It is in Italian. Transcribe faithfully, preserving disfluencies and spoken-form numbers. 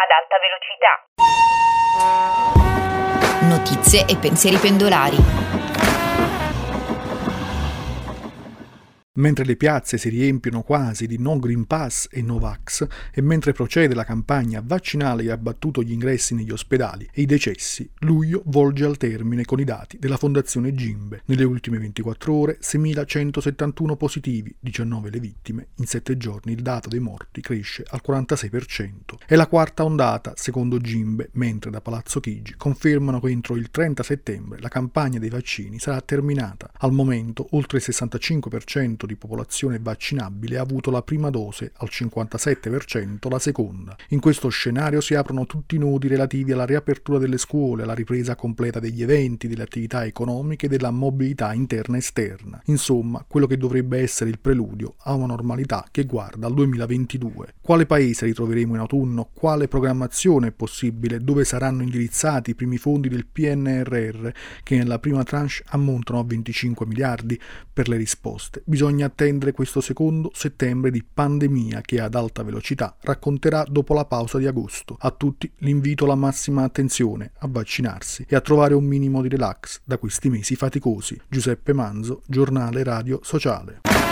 ad alta velocità. Notizie e pensieri pendolari. Mentre le piazze si riempiono quasi di no Green Pass e no Vax e mentre procede la campagna vaccinale che ha abbattuto gli ingressi negli ospedali e i decessi, luglio volge al termine con i dati della Fondazione Gimbe. Nelle ultime ventiquattro ore seimilacentosettantuno positivi, diciannove le vittime, in sette giorni il dato dei morti cresce al quarantasei per cento. È la quarta ondata, secondo Gimbe, mentre da Palazzo Chigi confermano che entro il trenta settembre la campagna dei vaccini sarà terminata. Al momento oltre il sessantacinque per cento di popolazione vaccinabile ha avuto la prima dose, al cinquantasette per cento la seconda. In questo scenario si aprono tutti i nodi relativi alla riapertura delle scuole, alla ripresa completa degli eventi, delle attività economiche e della mobilità interna e esterna. Insomma, quello che dovrebbe essere il preludio a una normalità che guarda al duemilaventidue. Quale paese ritroveremo in autunno? Quale programmazione è possibile? Dove saranno indirizzati i primi fondi del P N R R che nella prima tranche ammontano a venticinque miliardi? Per le risposte bisogna attendere questo secondo settembre di pandemia che ad alta velocità racconterà dopo la pausa di agosto. A tutti l'invito alla massima attenzione, a vaccinarsi e a trovare un minimo di relax da questi mesi faticosi. Giuseppe Manzo, Giornale Radio Sociale.